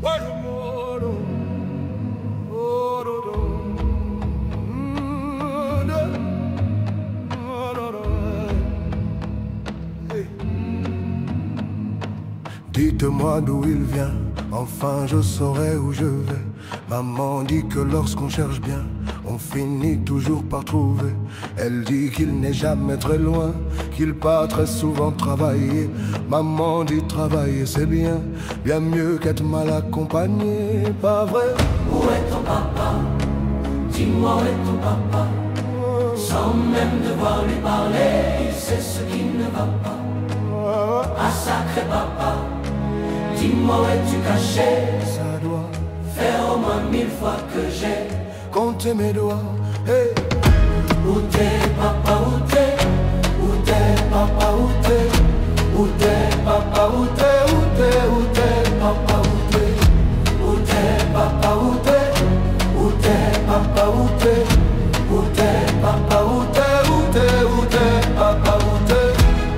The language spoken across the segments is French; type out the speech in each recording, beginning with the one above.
Dites-moi d'où il vient, enfin je saurai où je vais. Maman dit que lorsqu'on cherche bien, on finit toujours par trouver. Elle dit qu'il n'est jamais très loin, qu'il part très souvent travailler. Maman dit travailler c'est bien, bien mieux qu'être mal accompagné, pas vrai? Où est ton papa? Dis-moi où est ton papa? Sans même devoir lui parler, il sait ce qui ne va pas. Ah sacré papa, dis-moi où es-tu caché? Ça doit faire au moins 1000 fois que j'ai compté mes doigts. Hey. Où t'es papa, où t'es? Où t'es papa, où t'es? Où t'es papa, où t'es? Où t'es, où t'es papa, où t'es? Où t'es papa, où t'es? Où t'es papa, où t'es? Où t'es papa, où t'es? Où t'es, où t'es papa, où t'es?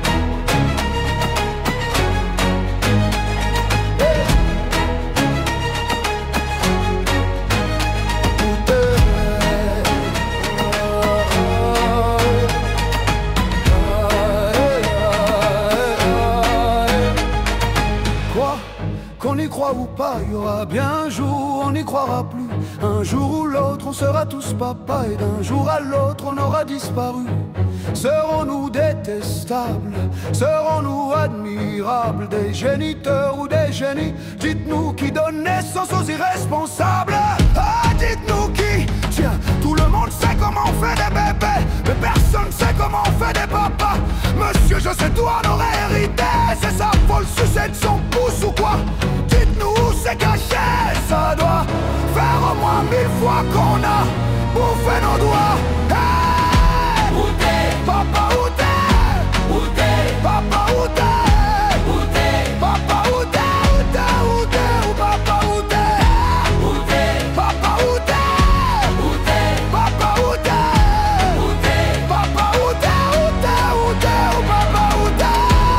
Qu'on y croit ou pas, il y aura bien un jour où on n'y croira plus. Un jour ou l'autre, on sera tous papa, et d'un jour à l'autre, on aura disparu. Serons-nous détestables? Serons-nous admirables? Des géniteurs ou des génies? Dites-nous qui donne naissance aux irresponsables. Ah, dites-nous qui? Tiens, tout le monde sait comment on fait des bébés, mais personne sait comment on fait des papas. Monsieur, je sais tout, on aurait hérité. C'est ça, faut le sucer de son pouce ou quoi? Dites-nous où c'est caché. Ça doit faire au moins 1000 fois qu'on a bouffé nos doigts. Hey! Où t'es? Papa, où t'es? Où t'es? Papa, où t'es? Où t'es? Papa, où t'es? Où t'es? Où t'es? Où papa, où t'es? Où t'es? Papa, où t'es? Où t'es? Papa, où t'es? Où t'es? Papa, où t'es? Où t'es? Où t'es? Où papa, où t'es?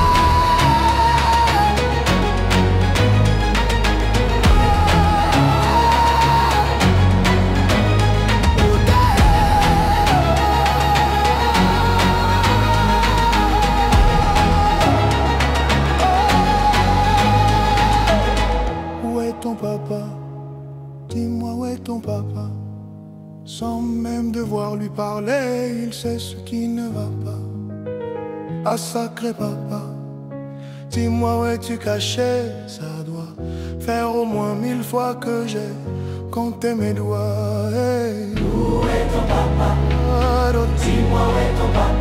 Où est ton papa? Dis-moi où est ton papa? Sans même devoir lui parler, il sait ce qui ne va pas. Ah sacré papa, dis-moi où es-tu caché? Ça doit faire au moins 1000 fois que j'ai compté mes doigts. Hey. Où est ton papa? Ah, Dis-moi où est ton papa?